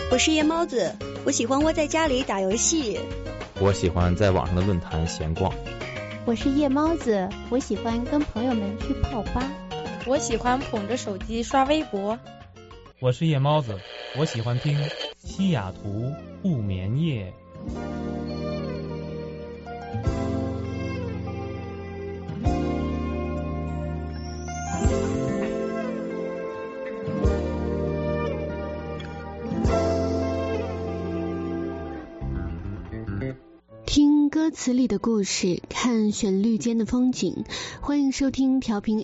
我是夜猫子，我喜欢窝在家里打游戏。 我喜欢在网上的论坛闲逛。 我是夜猫子，我喜欢跟朋友们去泡吧。 我喜欢捧着手机刷微博。 我是夜猫子，我喜欢听西雅图不眠夜。 听歌词里的故事，看旋律间的风景。欢迎收听调频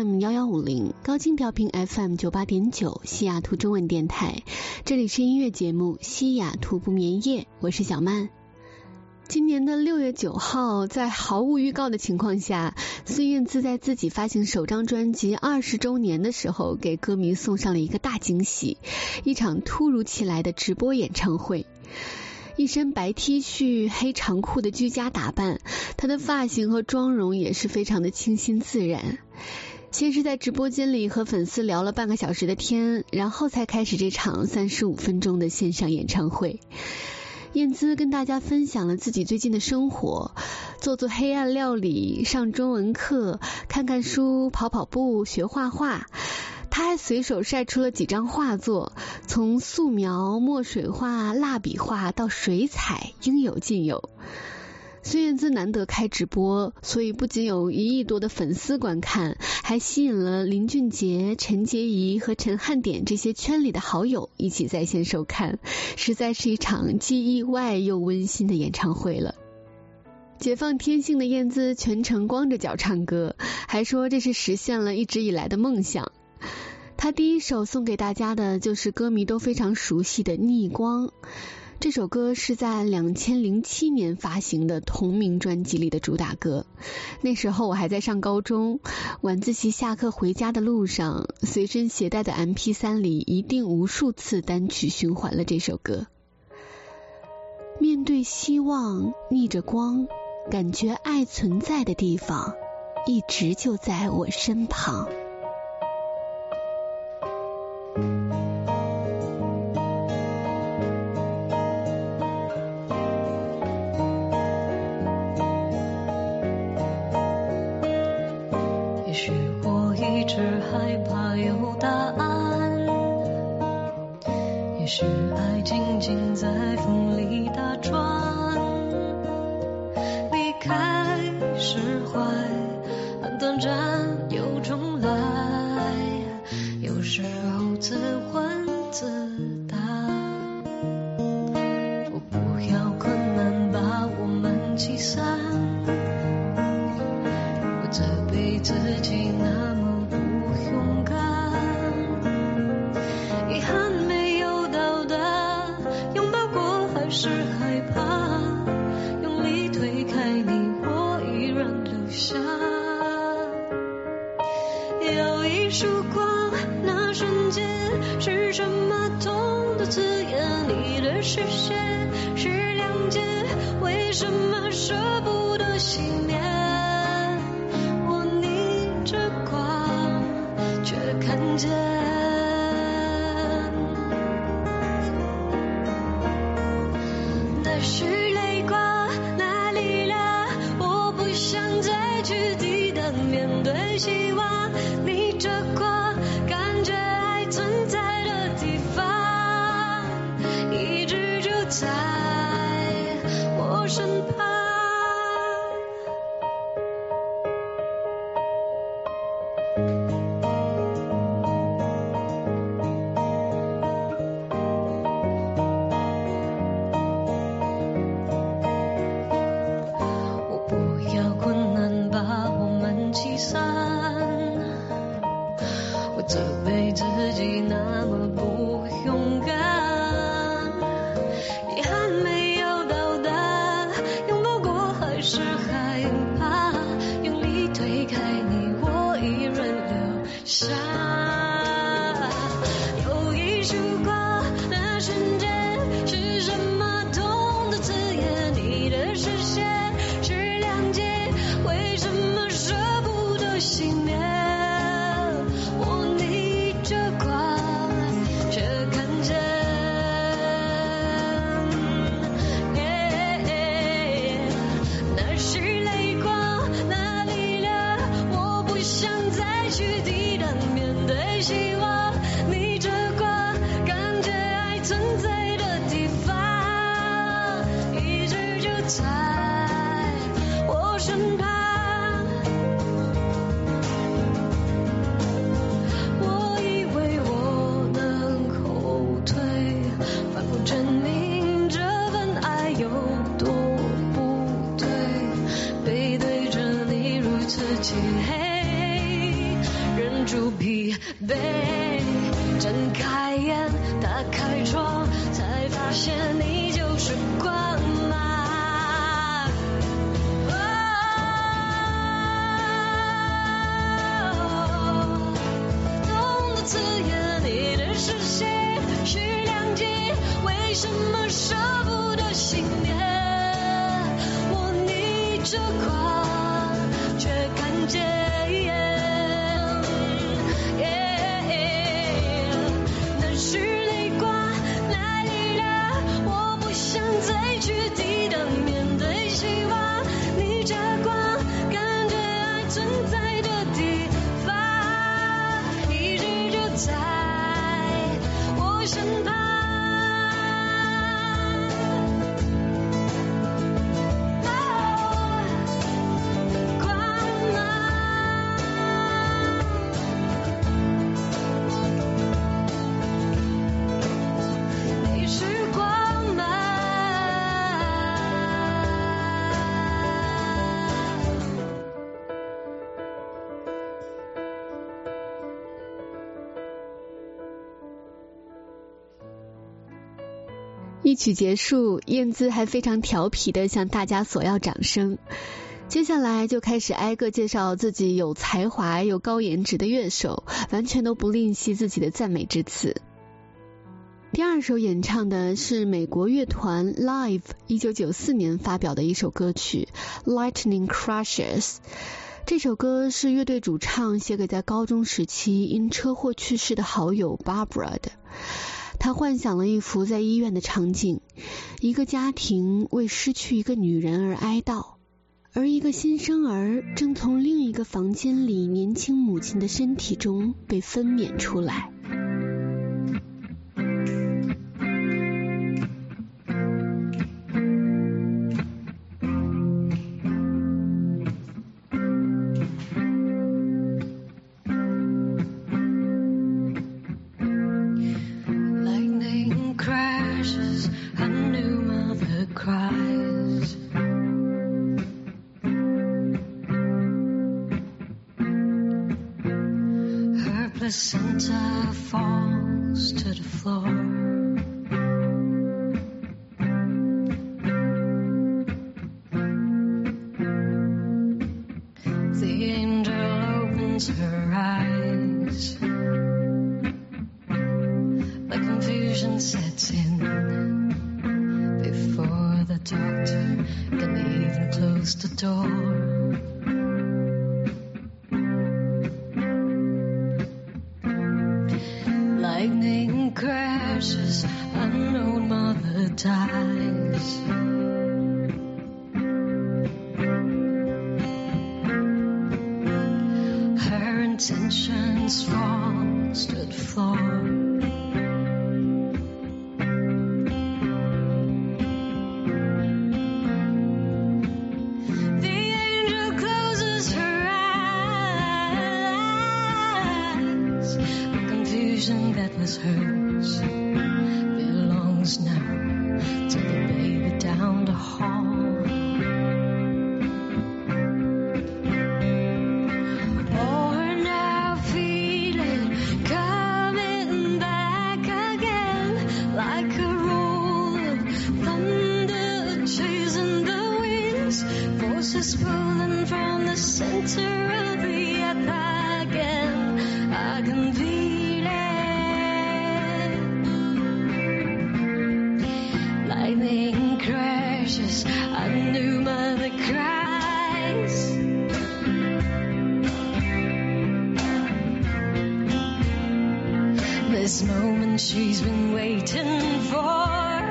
AM1150 高清调频 FM98.9 西雅图中文电台，这里是音乐节目西雅图不眠夜，我是小曼。今年的6月9号，在毫无预告的情况下，孙燕姿在自己发行首张专辑20周年的时候，给歌迷送上了一个大惊喜，一场突如其来的直播演唱会。一身白 T 恤黑长裤的居家打扮，她的发型和妆容也是非常的清新自然。先是在直播间里和粉丝聊了半个小时的天，然后才开始这场35分钟的线上演唱会。燕姿跟大家分享了自己最近的生活，做黑暗料理，上中文课，看看书，跑步，学画画。他还随手晒出了几张画作，从素描、墨水画、蜡笔画到水彩，应有尽有。孙燕姿难得开直播，所以不仅有1亿多的粉丝观看，还吸引了林俊杰、陈洁仪和陈汉典这些圈里的好友一起在线收看，实在是一场既意外又温馨的演唱会了。解放天性的燕姿全程光着脚唱歌，还说这是实现了一直以来的梦想。他第一首送给大家的就是歌迷都非常熟悉的《逆光》，这首歌是在2007年发行的同名专辑里的主打歌。那时候我还在上高中，晚自习下课回家的路上，随身携带的 MP3 里一定无数次单曲循环了这首歌。面对希望，逆着光，感觉爱存在的地方，一直就在我身旁。 也许我一直害怕有答案，也许爱静静在风里打转，离开释怀，很短暂又重来，有时候自问自答。我不要困难把我们击散，我责备自己那么不勇敢，遗憾没有到达，拥抱过还是害怕，用力推开你我依然留下。有一束光，那瞬间是什么痛的字眼？你的视线是谅解，为什么舍不得熄灭？我逆着光，却看见那是泪光，哪里啦？我不想再去抵挡，面对希望，逆着光，感觉爱存在的地方，一直就在我身旁。我不要困难把我们击散，我责备自己那么不勇敢，遗憾什么舍不得熄灭？我逆着光，却看见。那是泪光来临了，我不想再去抵挡，面对希望，逆着光，感觉爱存在的地方，一直就在我身旁。 一曲结束，燕姿还非常调皮地向大家索要掌声。接下来就开始挨个介绍自己有才华又高颜值的乐手，完全都不吝惜自己的赞美之词。第二首演唱的是美国乐团 Live 1994年发表的一首歌曲 Lightning Crashes。 这首歌是乐队主唱写给在高中时期因车祸去世的好友 Barbara 的。他幻想了一幅在医院的场景，一个家庭为失去一个女人而哀悼，而一个新生儿正从另一个房间里年轻母亲的身体中被分娩出来。 Placenta falls to the floor. The angel opens her eyes. The confusion sets in before the doctor can even close the door. Lightning crashes, unknown mother dies. Her intentions falls to the floor. The angel closes her eyes. The confusion that was hers belongs now to the baby down the hall. Or now feeling coming back again, like a roll of thunder chasing the winds, forces pulling from the center of the earth again. I can feel it. Lightning crashes, a new mother cries. This moment she's been waiting for.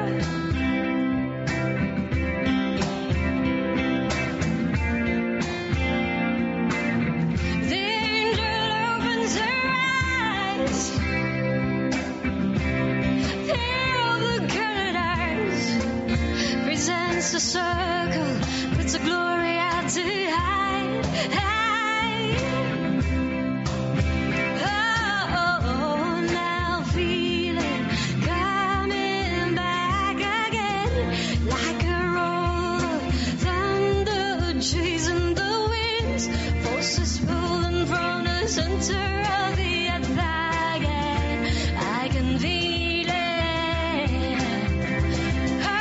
The angel opens her eyes. Pair of the colored eyes presents a circle, puts a glory out to hide. Oh, now feeling coming back again, like a roll of thunder chasing the winds, forces pulling from the center of the earth again. I can feel it.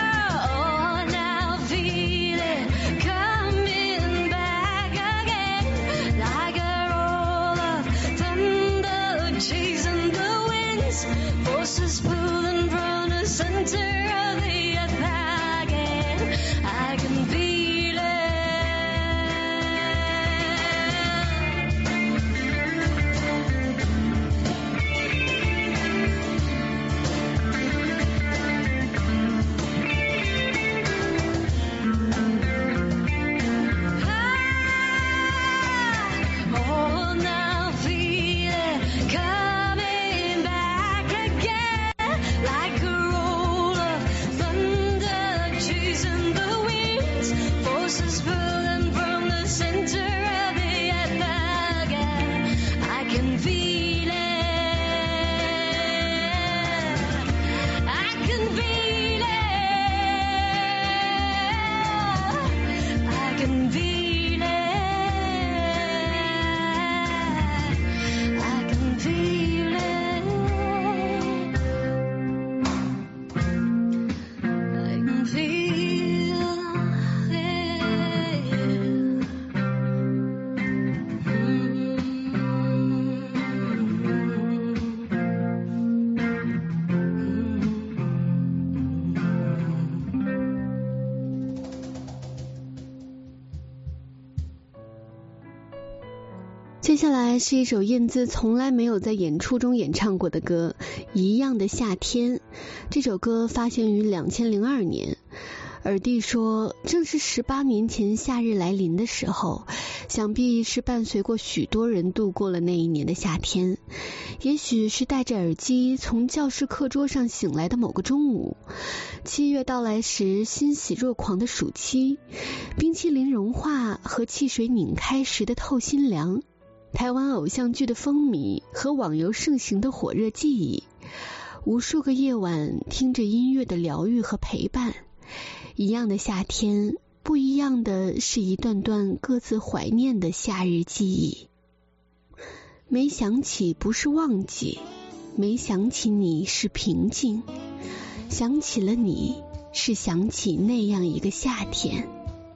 Oh, now feeling coming back again, 接下来是一首燕姿从来没有在演出中演唱过的歌，一样的夏天。这首歌发行于2002年。耳弟说，正是18年前夏日来临的时候，想必是伴随过许多人度过了那一年的夏天。也许是戴着耳机从教室课桌上醒来的某个中午，7月到来时欣喜若狂的暑期，冰淇淋融化和汽水拧开时的透心凉，台湾偶像剧的风靡和网游盛行的火热记忆，无数个夜晚听着音乐的疗愈和陪伴。一样的夏天，不一样的是一段段各自怀念的夏日记忆。没想起不是忘记，没想起你是平静，想起了你是想起那样一个夏天。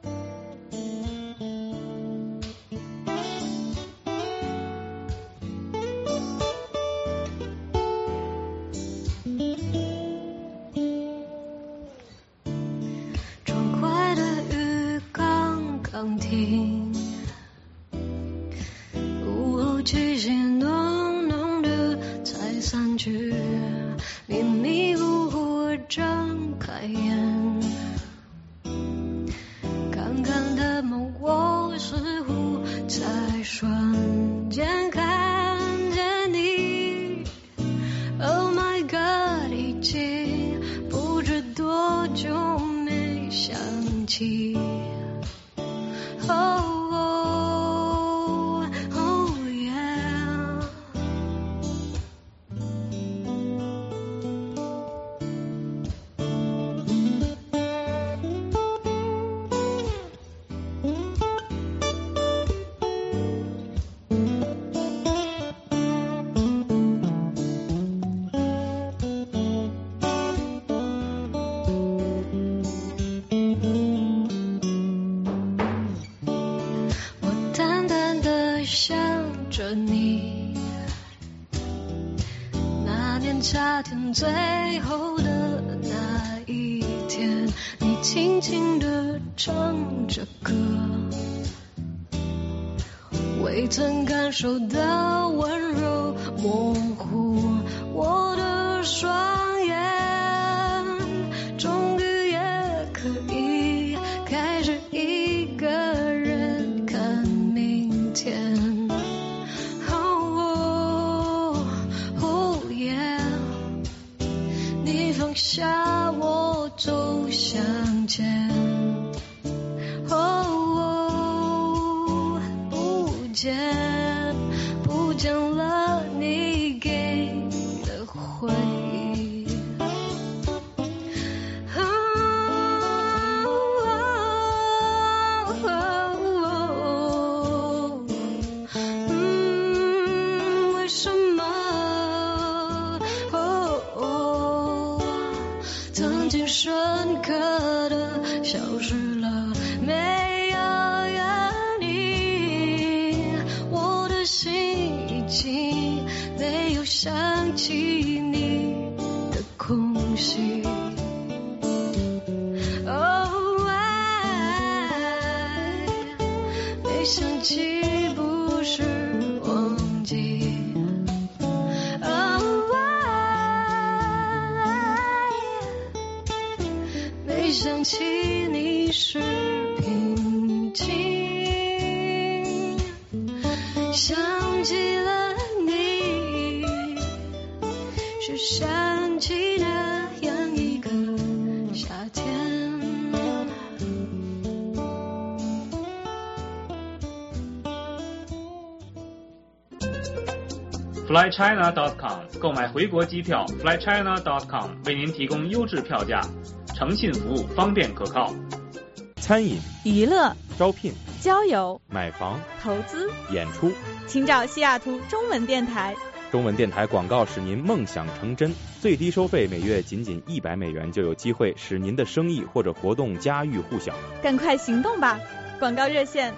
夏天最后的那一天，你轻轻地唱着歌，未曾感受的温柔模糊我的双眼，终于也可以开始一个人看明天。放下我走向前，不见了你给的回忆，为什么曾经深刻的消失了，没有原因，我的心已经没有想起你的空隙。爱没想起不是忘记，没想起你是平静，想起了你是想起那样一个夏天。 FlyChina.com 购买回国机票 ，FlyChina.com 为您提供优质票价，诚信服务，方便可靠。 餐饮、 娱乐、 招聘、 交友、 买房、 投资、 演出， 请找西雅图中文电台。 中文电台广告使您梦想成真，最低收费每月仅100美元，就有机会使您的生意或者活动家喻户晓。 赶快行动吧！广告热线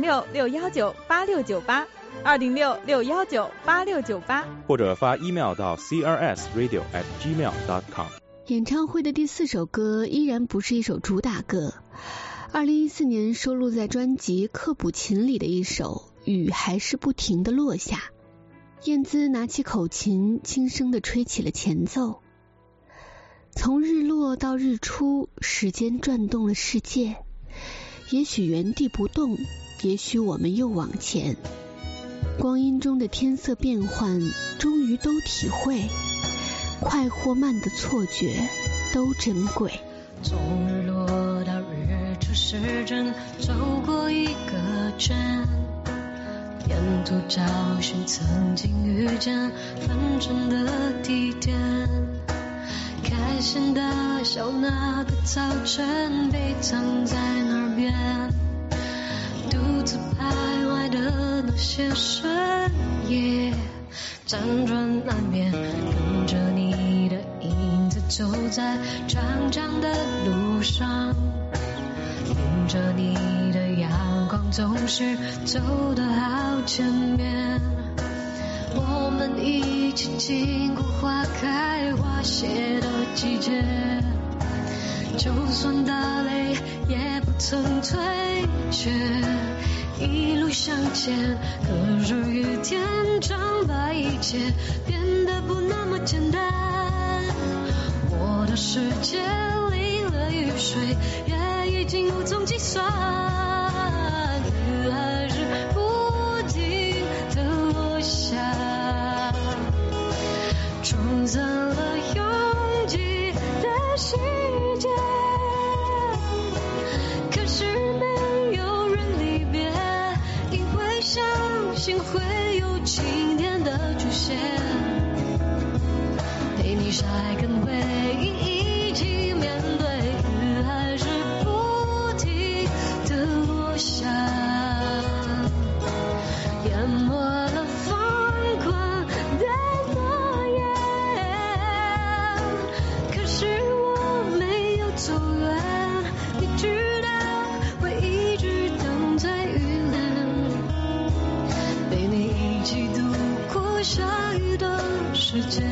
206-619-8698，206-619-8698， 或者发 email 到 crsradio@gmail.com。 演唱会的第4首歌依然不是一首主打歌，2014年收录在专辑《刻补琴》里的一首， 雨还是不停地落下。燕姿拿起口琴，轻声地吹起了前奏。从日落到日出，时间转动了世界，也许原地不动，也许我们又往前。光阴中的天色变幻，终于都体会，快或慢的错觉都珍贵。 从日落到日出时针，走过一个镇，沿途找寻曾经遇见分针的地点。开心的笑那个早晨，被藏在哪边？独自徘徊的那些深夜，辗转难眠，跟着你的影子走在长长的路上，迎着你的阳光，总是走得好前面。我们一起经过花开花谢的季节，就算打雷也不曾退却，一路向前。可是雨天常把一切变得不那么简单，我的世界淋了雨水，也已经无从计算，雨还是不停地落下，冲散了拥挤的世界。可是没有人离别，因为相信会有晴天的出现，陪你晒干回忆，一起面对，雨还是不停地落下，淹没了疯狂的诺言。可是我没有走远，你知道会一直等在雨帘，陪你一起度过下雨的时间。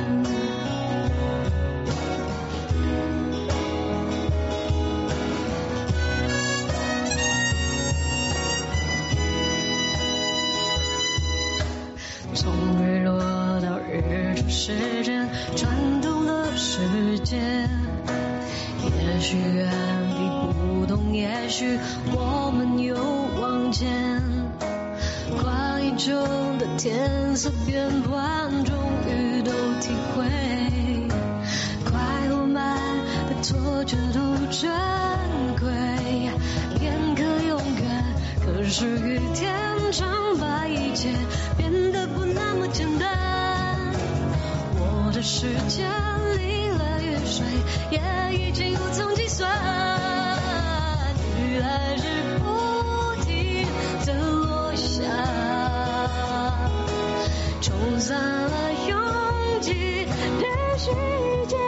从日落到日出时间，转动了世界，也许原地不动，也许我们又往前。光阴中的天色变幻，终于都体会，快或慢的错觉都珍贵，片刻永远。可是雨天常把一切变得不那么简单，我的世界淋了雨水，也已经无从计算，雨还是不停地落下，冲散了拥挤的世界。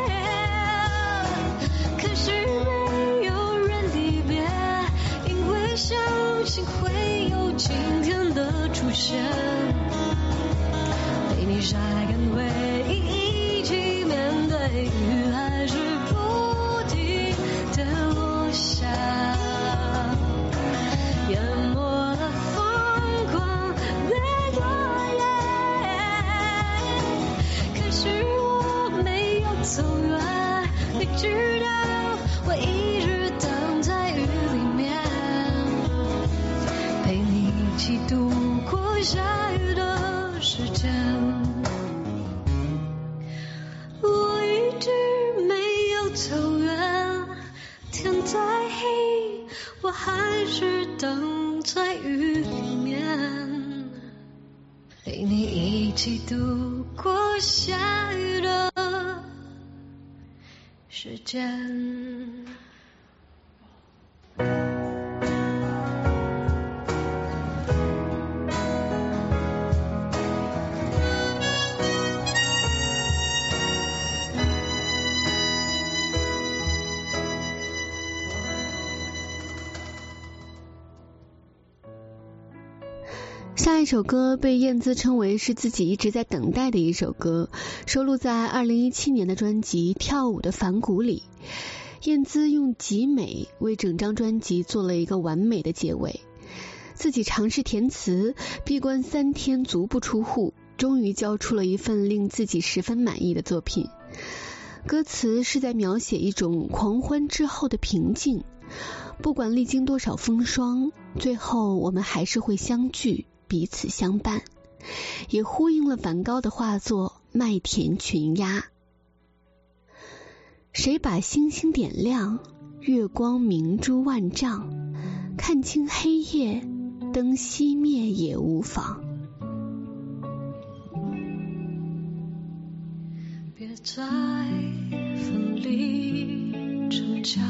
可是没有人离别，因为相信会有晴天的出现，陪你晒干回忆，一起面对，雨还是不停地落下，淹没了疯狂的诺言。可是我没有走远，你知道我一直等在雨里面，陪你一起度过下雨的时间。我一直没有走远，天再黑，我还是等在雨里面，陪你一起度过下雨的时间。 下一首歌被燕姿称为是自己一直在等待的一首歌，收录在2017年的专辑《跳舞的反骨》里。燕姿用极美为整张专辑做了一个完美的结尾。 自己尝试填词，闭关3天足不出户，终于交出了一份令自己十分满意的作品。歌词是在描写一种狂欢之后的平静，不管历经多少风霜，最后我们还是会相聚，彼此相伴，也呼应了梵高的画作《麦田群鸦》。谁把星星点亮，月光明珠万丈，看清黑夜，灯熄灭也无妨。 别再奋力逞强，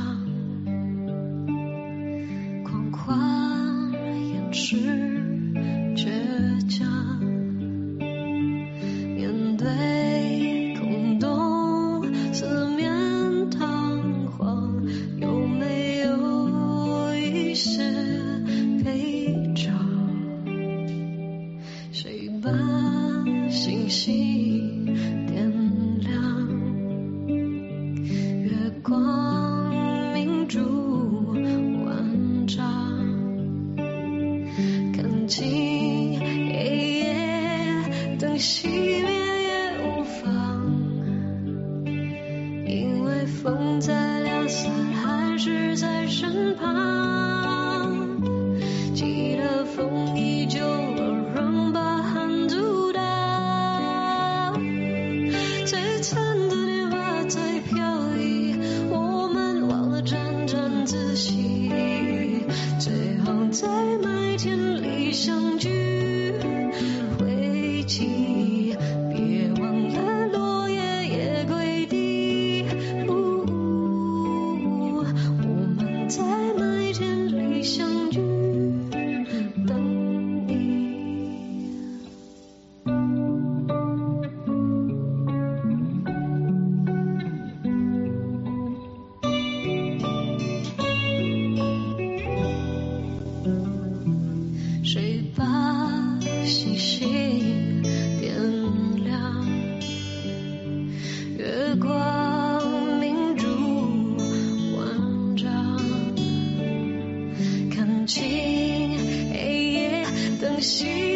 狂欢掩饰倔强，面对空洞四面堂皇，有没有一些悲伤？谁把星星点亮，月光明珠万丈，看清黑夜，灯熄灭也无妨，因为风再凉伞还是在身旁，记得风依旧温润把寒阻挡，璀璨的电话在飘逸，我们忘了沾沾自喜，最后在麦田里相聚，回忆别忘了落叶也归地，我们在麦田里相聚，等你。谁把星星点亮，月光明珠万丈，看清黑夜，灯熄